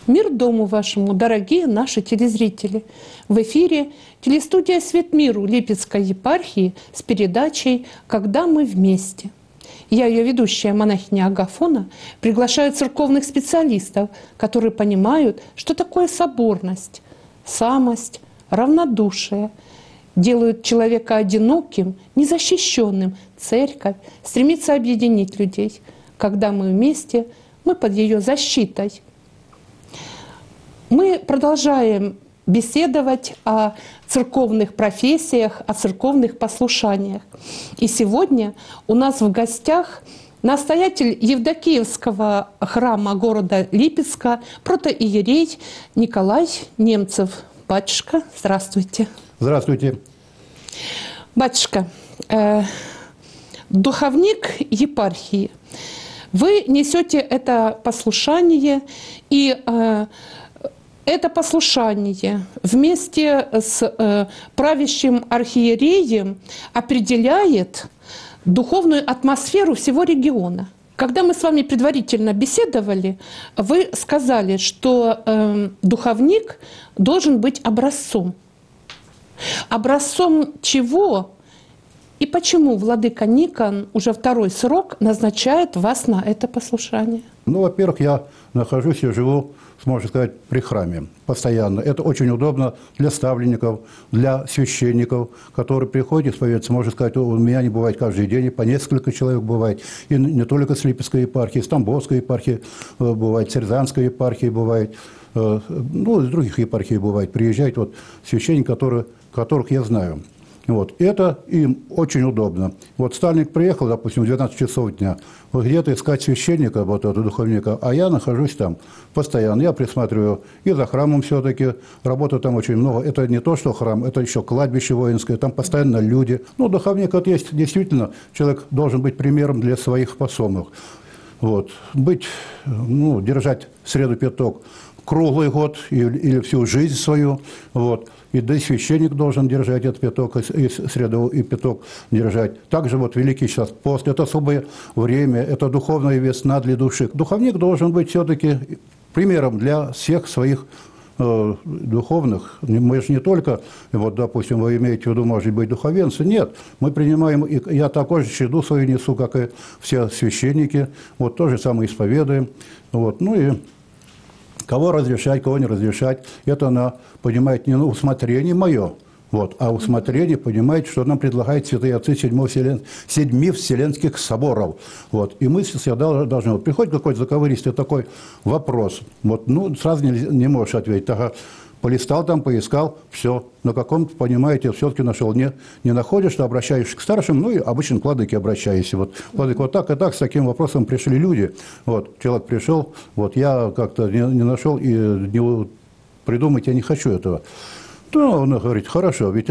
Мир дому вашему, дорогие наши телезрители! В эфире телестудия «Свет миру» Липецкой епархии с передачей «Когда мы вместе». Я, ее ведущая монахиня Агафона, приглашаю церковных специалистов, которые понимают, что такое соборность, самость, равнодушие, делают человека одиноким, незащищенным. Церковь стремится объединить людей. Когда мы вместе, мы под ее защитой. Мы продолжаем беседовать о церковных профессиях, о церковных послушаниях. И сегодня у нас в гостях настоятель Евдокиевского храма города Липецка, протоиерей Николай Немцев. Батюшка, здравствуйте. Здравствуйте. Батюшка, духовник епархии, вы несете это послушание, и это послушание вместе с правящим архиереем определяет духовную атмосферу всего региона. Когда мы с вами предварительно беседовали, вы сказали, что духовник должен быть образцом. Образцом чего и почему владыка Никон уже второй срок назначает вас на это послушание? Ну, во-первых, я нахожусь и живу, можно сказать, при храме постоянно. Это очень удобно для ставленников, для священников, которые приходят исповедоваться. Можно сказать, у меня не бывает каждый день, по несколько человек бывает. И не только с Липецкой епархии, с Тамбовской епархии бывает, с Рязанской епархии бывает, ну, из других епархий бывает. Приезжают вот священники, которых я знаю. Вот. Это им очень удобно. Вот ставленник приехал, допустим, в 12 часов дня, вот где-то искать священника, вот этого духовника, а я нахожусь там постоянно. Я присматриваю и за храмом все-таки, работы там очень много. Это не то, что храм, это еще кладбище воинское, там постоянно люди. Ну, духовник вот есть, действительно, человек должен быть примером для своих посомных. Вот. Быть, ну, держать среду пяток круглый год или всю жизнь свою, вот. И да и священник должен держать этот пяток, и среду, и пяток держать. Также вот Великий сейчас пост, это особое время, это духовная весна для души. Духовник должен быть все-таки примером для всех своих духовных. Мы же не только, вот, допустим, вы имеете в виду, может быть, духовенцы. Нет, мы принимаем, и я такой же череду свою несу, как и все священники, вот то же самое исповедуем. Вот, ну и кого разрешать, кого не разрешать, это она понимает не на усмотрение мое, вот, а усмотрение понимает, что нам предлагают святые отцы седьми вселенских соборов. Вот, и мы всегда должны... Вот, приходит какой-то заковыристый такой вопрос, вот, ну, сразу не можешь ответить. Ага, полистал там, поискал, все. На каком-то, понимаете, все-таки нашел. Не находишь, что обращаешься к старшим, ну и обычно к владыке обращаешься. Вот, владыка, вот так и так, с таким вопросом пришли люди. Вот, человек пришел, вот я как-то не нашел и не придумать я не хочу этого. То он говорит, хорошо, ведь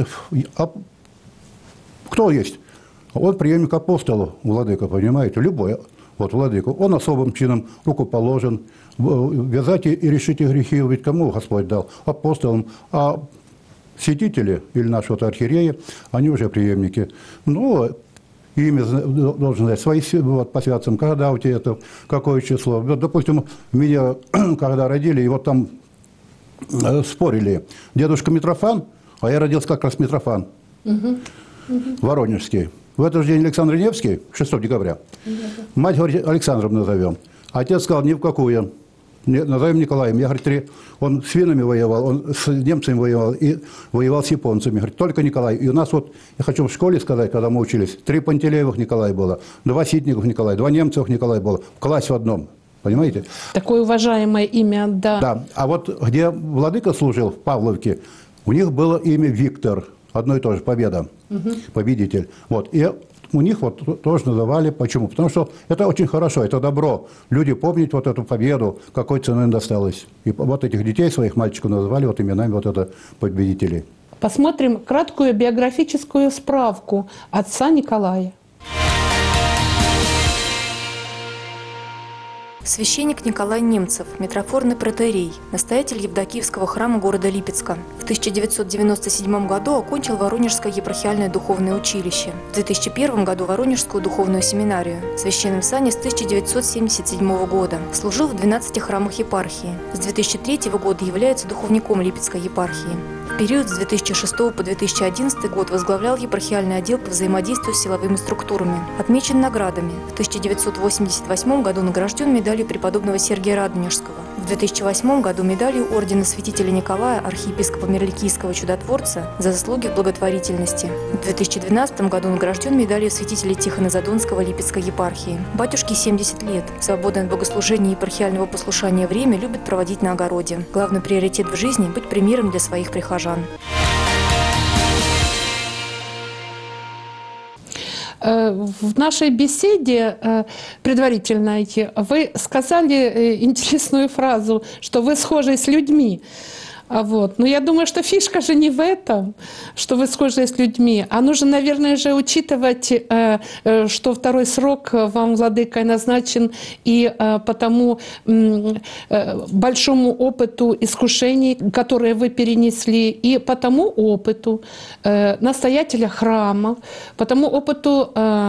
кто есть? Он преемник апостола, владыка, понимаете, любой. Вот владыка, он особым чином рукоположен, вязать и решите грехи, ведь кому Господь дал? Апостолам. А святители или наши вот архиереи, они уже преемники. Ну, имя должен знать, свои вот, по святцам, когда у тебя это, какое число. Вот, допустим, меня когда родили, и вот там спорили, дедушка Митрофан, а я родился как раз Митрофан, Воронежский. В этот же день Александр Невский, 6 декабря. Мать говорит, Александром назовем. Отец сказал, ни в какую. Назовем Николаем. Я, говорит, он с финнами воевал, он с немцами воевал и воевал с японцами. Говорит, только Николай. И у нас вот, я хочу в школе сказать, когда мы учились, 3 Пантелеевых Николай было, 2 Ситников Николай, 2 Немцевых Николай было. В классе в одном. Понимаете? Такое уважаемое имя, да. Да. А вот где владыка служил, в Павловке, у них было имя Виктор. Одно и то же, победа, победитель. Вот. И у них вот тоже называли. Почему? Потому что это очень хорошо, это добро. Люди помнят вот эту победу, какой ценой им досталось. И вот этих детей, своих мальчиков, называли вот именами вот это победителей. Посмотрим краткую биографическую справку отца Николая. Священник Николай Немцев, митрофорный протоиерей, настоятель Евдокиевского храма города Липецка. В 1997 году окончил Воронежское епархиальное духовное училище. В 2001 году Воронежскую духовную семинарию. В священном сане с 1977 года. Служил в 12 храмах епархии. С 2003 года является духовником Липецкой епархии. В период с 2006 по 2011 год возглавлял епархиальный отдел по взаимодействию с силовыми структурами. Отмечен наградами. В 1988 году награжден медалью преподобного Сергия Радонежского. В 2008 году медалью ордена святителя Николая, архиепископа Мирликийского чудотворца, за заслуги в благотворительности. В 2012 году награжден медалью святителя Тихона Задонского Липецкой епархии. Батюшке 70 лет. Свободное от богослужения и епархиального послушания время любит проводить на огороде. Главный приоритет в жизни – быть примером для своих прихожан. В нашей беседе предварительной вы сказали интересную фразу, что вы схожи с людьми. Вот. Но я думаю, что фишка же не в этом, что вы схожи с людьми, а нужно, наверное, же учитывать, что второй срок вам владыкой назначен и по тому большому опыту искушений, которые вы перенесли, и по тому опыту настоятеля храма, по тому опыту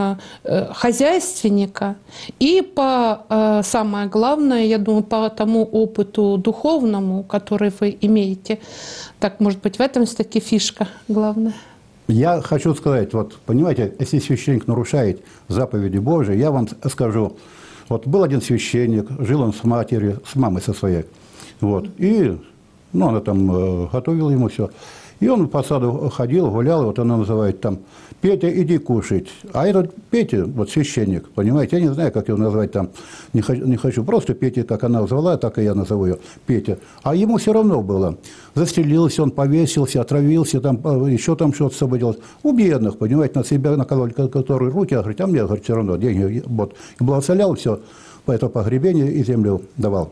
хозяйственника, и по, самое главное, я думаю, по тому опыту духовному, который вы имеете. Так, может быть, в этом все-таки фишка главная? Я хочу сказать, вот, понимаете, если священник нарушает заповеди Божии, я вам скажу, вот был один священник, жил он с матерью, с мамой со своей, вот, и, ну, она там готовила ему все, и он по саду ходил, гулял, вот она называет там: «Петя, иди кушать». А этот Петя, вот священник, понимаете, я не знаю, как его назвать там, не хочу, просто Петя, как она звала, так и я назову ее, Петя. А ему все равно было. Застрелился, он повесился, отравился, там, еще там что-то с собой делать. У бедных, понимаете, на себя накололи, которые руки, а говорит, а мне, говорит, все равно деньги, вот. И благословлял все, по этому погребению и землю давал.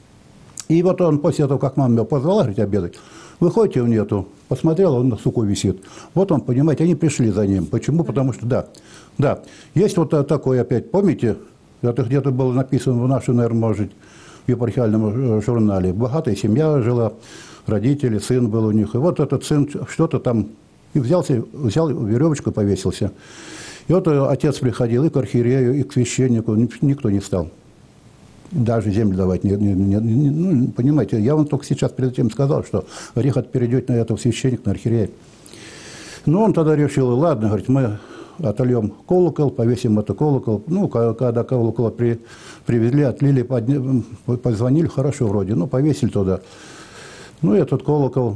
И вот он после этого, как мама его позвала, говорит, обедать, выходите, нету. Посмотрел, он на суку висит. Вот он, понимаете, они пришли за ним. Почему? Потому что, да. Есть вот такой опять, помните, это где-то было написано в нашем, наверное, может, в епархиальном журнале. Богатая семья жила, родители, сын был у них. И вот этот сын что-то там, и взял веревочку, повесился. И вот отец приходил и к архиерею, и к священнику, никто не стал. Даже землю давать, ну, понимаете, я вам только сейчас перед этим сказал, что грех перейдет на этого священника, на архиерея. Но он тогда решил, ладно, говорит, мы отольем колокол, повесим это колокол. Ну, когда колокол привезли, отлили, позвонили, хорошо вроде, ну, повесили туда. Ну, этот колокол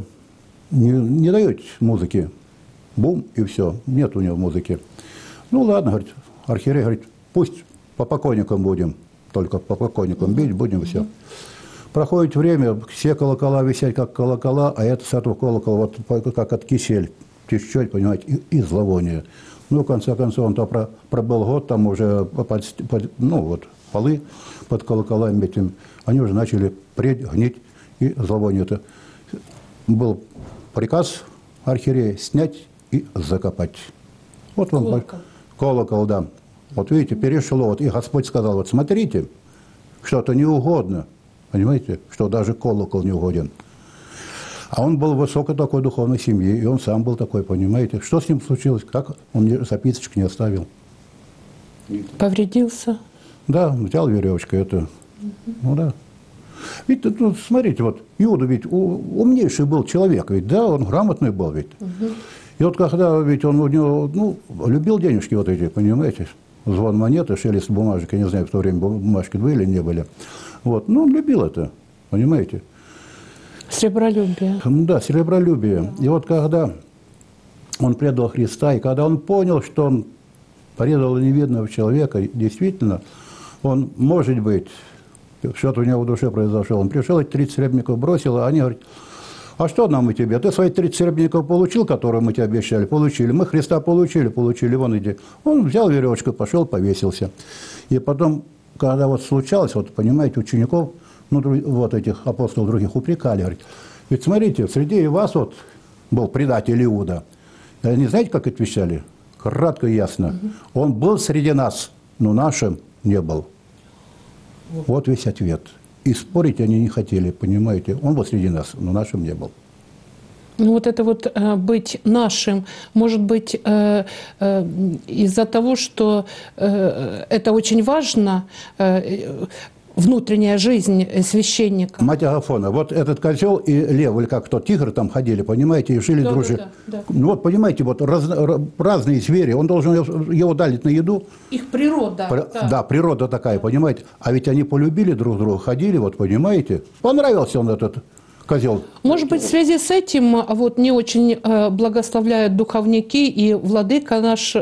не дает музыки, бум, и все, нет у него музыки. Ну, ладно, говорит, архиерей говорит, пусть по покойникам будем. Только по покойникам бить будем, все. Проходит время, все колокола висят как колокола, а это с этого колокола вот как от кисель, чуть-чуть, понимаете, и зловоние. Ну, в конце концов, он то пробыл год, там уже ну, вот, полы под колоколами этим, они уже начали преть, гнить, и зловоние это. Был приказ архиерея снять и закопать. Вот вам колокол, да. Вот видите, перешло, вот, и Господь сказал, вот смотрите, что-то неугодно, понимаете, что даже колокол не угоден. А он был высокой такой духовной семьи, и он сам был такой, понимаете. Что с ним случилось, как он записочек не оставил. Повредился? Да, взял веревочку, это, ну да. Ведь, ну, смотрите, вот Иуда ведь умнейший был человек, ведь, да, он грамотный был ведь. И вот когда ведь он у него, ну, любил денежки вот эти, понимаете, звон монеты, шелест бумажек, я не знаю, в то время бумажки были или не были. Вот. Ну, он любил это, понимаете. Сребролюбие. Да, сребролюбие. И вот когда он предал Христа, и когда он понял, что он предал невидного человека, действительно, он, может быть, что-то у него в душе произошло, он пришел, эти 30 серебряников бросил, а они говорят, а что нам и тебе? Ты свои 30 серебряников получил, которые мы тебе обещали? Получили. Мы Христа получили, вон иди. Он взял веревочку, пошел, повесился. И потом, когда вот случалось, вот понимаете, учеников, ну, вот этих апостолов других упрекали, говорит, ведь смотрите, среди вас вот был предатель Иуда. И они знаете, как отвечали? Кратко и ясно. Он был среди нас, но нашим не был. Вот весь ответ. И спорить они не хотели, понимаете. Он был среди нас, но нашим не был. Ну, вот это вот быть нашим, может быть, из-за того, что это очень важно, внутренняя жизнь священника. Мать Агафона, вот этот козел и лев, или как тот тигр там ходили, понимаете, и жили, Да, дружили. да. Ну вот, понимаете, вот разные звери, он должен его дать на еду. Их природа. Да, природа такая, понимаете. А ведь они полюбили друг друга, ходили, вот, понимаете. Понравился он этот козел. Может быть, в связи с этим вот не очень благословляют духовники, и владыка наш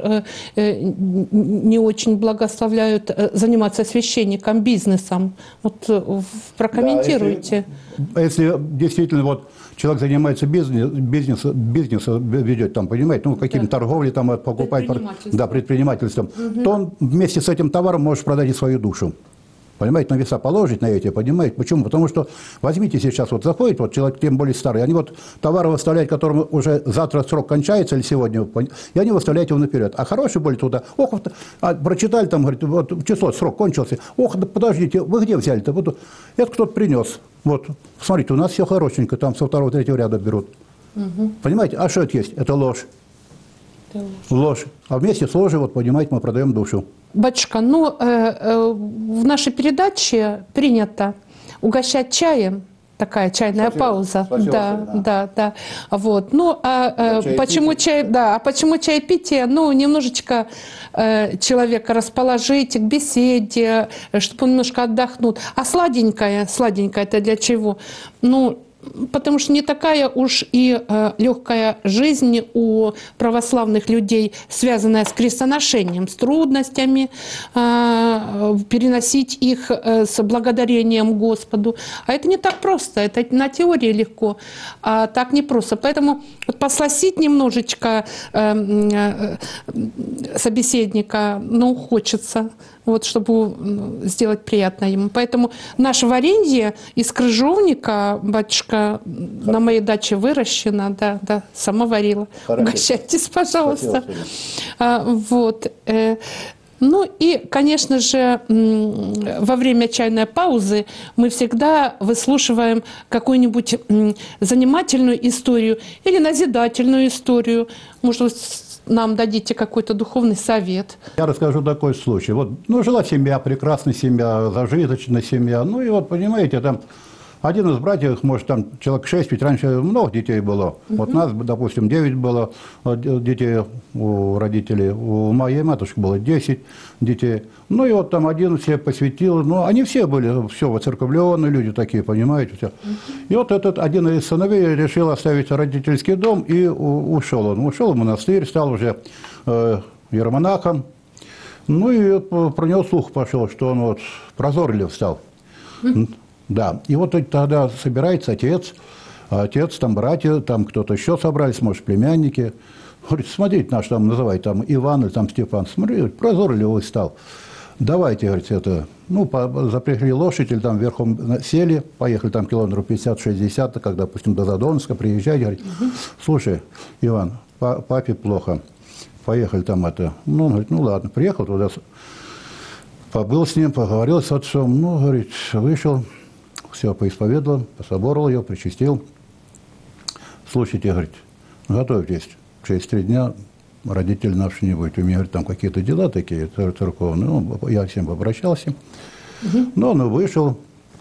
не очень благословляют заниматься священником, бизнесом. Вот прокомментируйте. Да, если действительно вот человек занимается бизнесом ведет, там, понимаете, ну, какими торговлей там покупать, предпринимательством, то он вместе с этим товаром может продать и свою душу. Понимаете, на веса положить на эти, понимаете? Почему? Потому что, возьмите сейчас, вот заходит вот человек, тем более старый, они вот товары выставляют, которым уже завтра срок кончается или сегодня, и они выставляют его наперед. А хороший более туда, ох, вот, прочитали там, говорит, вот число, срок кончился, ох, да подождите, вы где взяли-то? Вот, это кто-то принес. Вот, смотрите, у нас все хорошенько, там со второго, третьего ряда берут. Понимаете, а что это есть? Это ложь. Ложь. А вместе с ложью, вот, понимаете, мы продаем душу. Батюшка, ну, в нашей передаче принято угощать чаем. Такая чайная пауза. Да. Вот. Ну, почему чай, да, а почему чаепитие? Ну, немножечко человека расположить к беседе, чтобы он немножко отдохнул. А сладенькое это для чего? Ну, потому что не такая уж и легкая жизнь у православных людей, связанная с крестоношением, с трудностями, переносить их с благодарением Господу. А это не так просто, это на теории легко, а так не просто. Поэтому вот посласить немножечко собеседника, ну, хочется. Вот, чтобы сделать приятно ему. Поэтому наше варенье из крыжовника, батюшка, на моей даче выращено, да, сама варила. Хорошо. Угощайтесь, пожалуйста. Вот. Ну и, конечно же, во время чайной паузы мы всегда выслушиваем какую-нибудь занимательную историю или назидательную историю. Может быть, нам дадите какой-то духовный совет. Я расскажу такой случай. Вот, ну, жила семья, прекрасная семья, зажиточная семья. Ну, и вот, понимаете, там один из братьев, может, там человек 6, ведь раньше много детей было. Вот нас, допустим, 9 было детей у родителей. У моей матушки было 10 детей. Ну, и вот там один себе посвятил. Ну, они все были, все, воцерковленные люди такие, понимаете, все. И вот этот один из сыновей решил оставить родительский дом и ушел. Он ушел в монастырь, стал уже иеромонахом. Ну, и про него слух пошел, что он вот прозорлив стал. Да, и вот тогда собирается отец, там братья, там кто-то еще собрались, может, племянники. Говорит, смотрите, наш там называют, там Иван или там Степан, смотри, прозорливый стал. Давайте, говорит, это, ну, запрягли лошадь или там верхом сели, поехали там километров 50-60, когда, допустим, до Задонска, приезжать, говорит, слушай, Иван, папе плохо, поехали там это. Ну, он говорит, ну ладно, приехал туда, побыл с ним, поговорил с отцом, ну, говорит, вышел. Все поисповедовал, пособоровал ее, причастил. Слушайте, говорит, готовьтесь, через 3 дня родители наши не будет. У меня, говорит, там какие-то дела такие церковные. Ну, я всем попрощался. Но он вышел,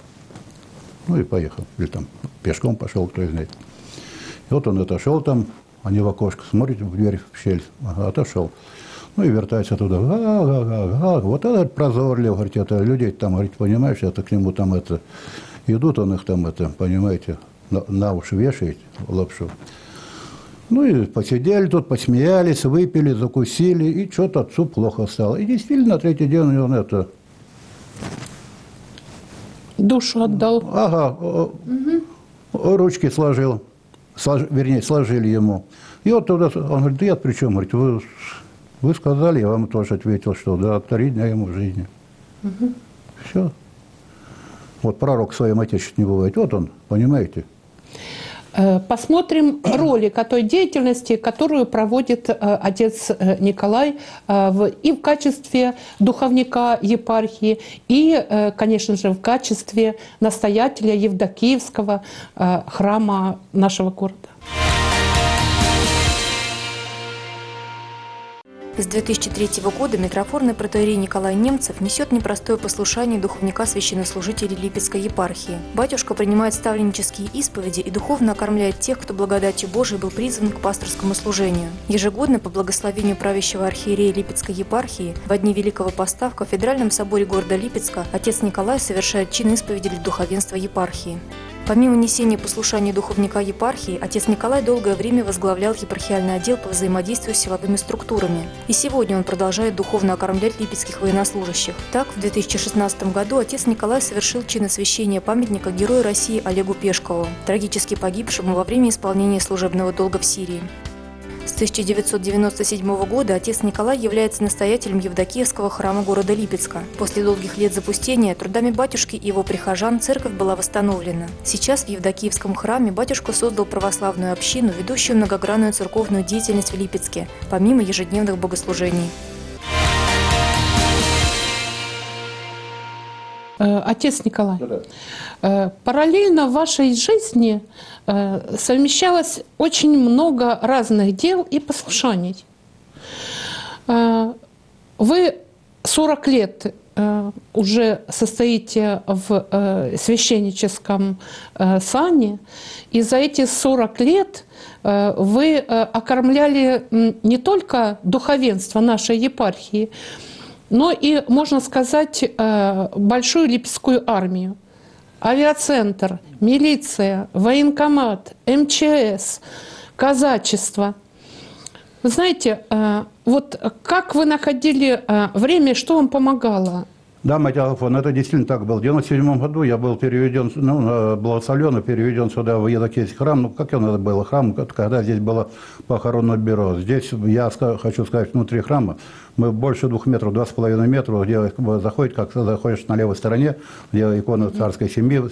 ну и поехал. Или там пешком пошел, кто знает. И вот он отошел там, они в окошко смотрят, в дверь, в щель, отошел. Ну и вертается туда. Вот это прозорлив, говорит, это людей там, говорит, понимаешь, это к нему там это... Идут, он их там, это, понимаете, на уши вешает лапшу. Ну и посидели тут, посмеялись, выпили, закусили, и что-то отцу плохо стало. И действительно, на 3-й день он это... Душу отдал. Ага, ручки сложил, вернее, сложили ему. И вот туда, он говорит, да я при чем? Говорит, вы сказали, я вам тоже ответил, что да, 3 дня ему в жизни. Все. Вот пророк в своем отечестве не бывает. Вот он, понимаете? Посмотрим ролик о той деятельности, которую проводит отец Николай и в качестве духовника епархии, и, конечно же, в качестве настоятеля Евдокиевского храма нашего города. С 2003 года митрофорный протоиерей Николай Немцев несет непростое послушание духовника священнослужителей Липецкой епархии. Батюшка принимает ставленнические исповеди и духовно окормляет тех, кто благодатью Божией был призван к пасторскому служению. Ежегодно по благословению правящего архиерея Липецкой епархии во дни Великого Поста в кафедральном соборе города Липецка отец Николай совершает чин исповеди для духовенства епархии. Помимо несения послушания духовника епархии, отец Николай долгое время возглавлял епархиальный отдел по взаимодействию с силовыми структурами. И сегодня он продолжает духовно окормлять липецких военнослужащих. Так, в 2016 году отец Николай совершил чин освящения памятника Герою России Олегу Пешкову, трагически погибшему во время исполнения служебного долга в Сирии. С 1997 года отец Николай является настоятелем Евдокиевского храма города Липецка. После долгих лет запустения трудами батюшки и его прихожан церковь была восстановлена. Сейчас в Евдокиевском храме батюшка создал православную общину, ведущую многогранную церковную деятельность в Липецке, помимо ежедневных богослужений. Отец Николай, параллельно в вашей жизни совмещалось очень много разных дел и послушаний. Вы 40 лет уже состоите в священническом сане, и за эти 40 лет вы окормляли не только духовенство нашей епархии, но и, можно сказать, большую липецкую армию. Авиацентр, милиция, военкомат, МЧС, казачество. Вы знаете, вот как вы находили время, что вам помогало? Да, Матяфон, это действительно так было. В 1997 году я был переведен, благословленно переведен сюда в Евдокиевский храм. Ну, как он это был? Храм, когда здесь было похоронное бюро. Здесь, я хочу сказать, внутри храма мы больше 2 метров, 2,5 метра, где заходит, как заходишь на левой стороне, где икона царской семьи,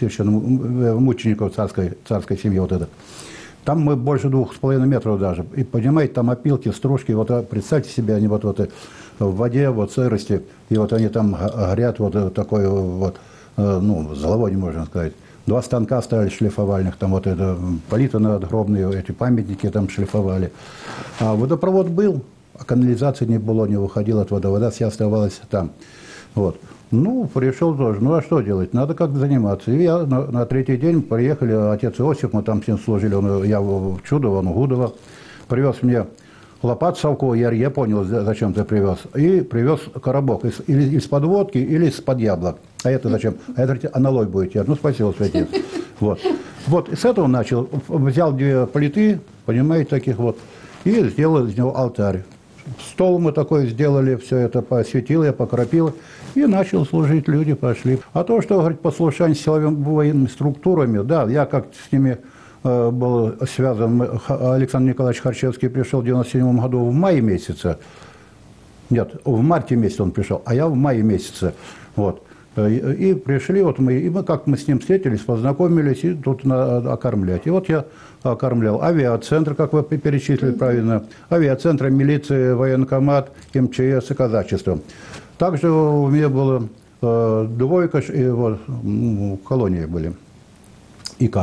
мучеников царской семьи вот это. Там мы больше 2,5 метров даже. И, понимаете, там опилки, стружки. Вот представьте себе, они вот в воде, вот сырости, и вот они там горят, вот такой вот, ну, зловоние, можно сказать. 2 станка ставили шлифовальных, там вот это, политы надгробные, эти памятники там шлифовали. А водопровод был, а канализации не было, не выходила оттуда, вода вся оставалась там. Вот. Ну, пришел тоже. Ну, а что делать? Надо как-то заниматься. И я на 3-й день приехали, отец Иосиф, мы там с ним служили, я в Чудово, он в Гудово, привез мне лопат совковый, я понял, зачем ты привез, и привез коробок или из-под водки, или из-под яблок. А это зачем? А это аналой будете. Ну, спасибо, святец. Вот. Вот, и с этого начал. Взял 2 плиты, понимаете, таких вот, и сделал из него алтарь. Стол мы такой сделали, все это посветил, я покропил, и начал служить, люди пошли. А то, что, говорит, послушание с силовыми военными структурами, да, я как с ними был связан. Александр Николаевич Харчевский пришел в 1997 году в мае месяце. Нет, в марте месяце он пришел, а я в мае месяце. Вот. И пришли, вот мы с ним встретились, познакомились, и тут надо окормлять. И вот я окормлял авиацентр, как вы перечислили правильно, авиацентр, милиция, военкомат, МЧС и казачество. Также у меня была двойка, и вот, колонии были, ИК,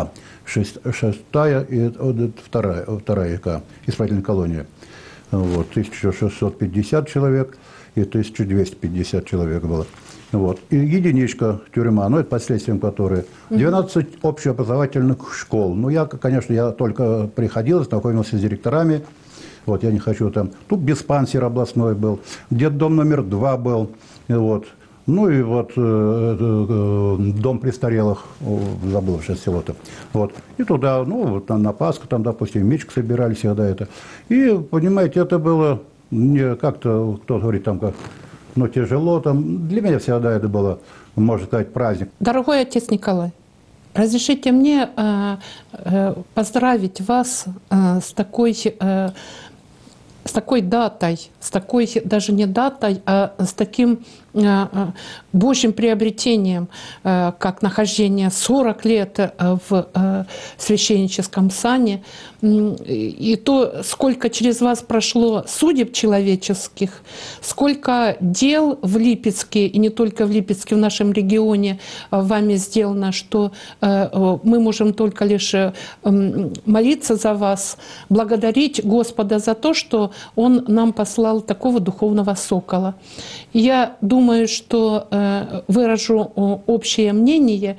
6-я и 2-я ИК, исправительная колония. Вот, 1650 человек и 1250 человек было. Вот. И единичка тюрьма, ну это последствием которой. 12 общеобразовательных школ. Ну я, конечно, я только приходил, знакомился с директорами. Вот, я не хочу там. Тут диспансер областной был, детдом номер 2 был. Вот. Ну и вот дом престарелых, забыл сейчас село-то. Вот. И туда, ну вот на Пасху, там, допустим, мечку собирали всегда это. И, понимаете, это было не как-то, кто говорит там как... Но тяжело там. Для меня всегда это было, можно сказать, праздник. Дорогой отец Николай, разрешите мне поздравить вас с такой датой, с такой даже не датой, а с таким Божьим приобретением, как нахождение 40 лет в священническом сане, и то, сколько через вас прошло судеб человеческих, сколько дел в Липецке, и не только в Липецке, в нашем регионе вами сделано, что мы можем только лишь молиться за вас, благодарить Господа за то, что Он нам послал такого духовного сокола. Я думаю, что выражу общее мнение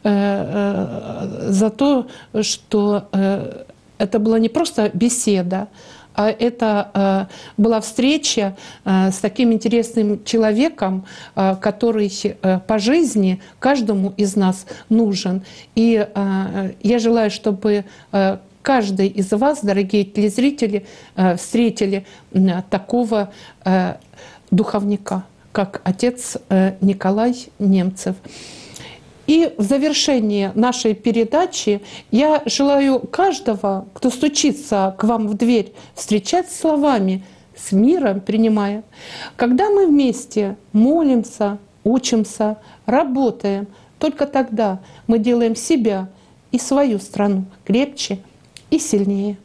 за то, что это была не просто беседа, а это была встреча с таким интересным человеком, который по жизни каждому из нас нужен. И я желаю, чтобы каждый из вас, дорогие телезрители, встретили такого духовника, как отец Николай Немцев. И в завершении нашей передачи я желаю каждого, кто стучится к вам в дверь, встречать словами «с миром принимая». Когда мы вместе молимся, учимся, работаем, только тогда мы делаем себя и свою страну крепче и сильнее.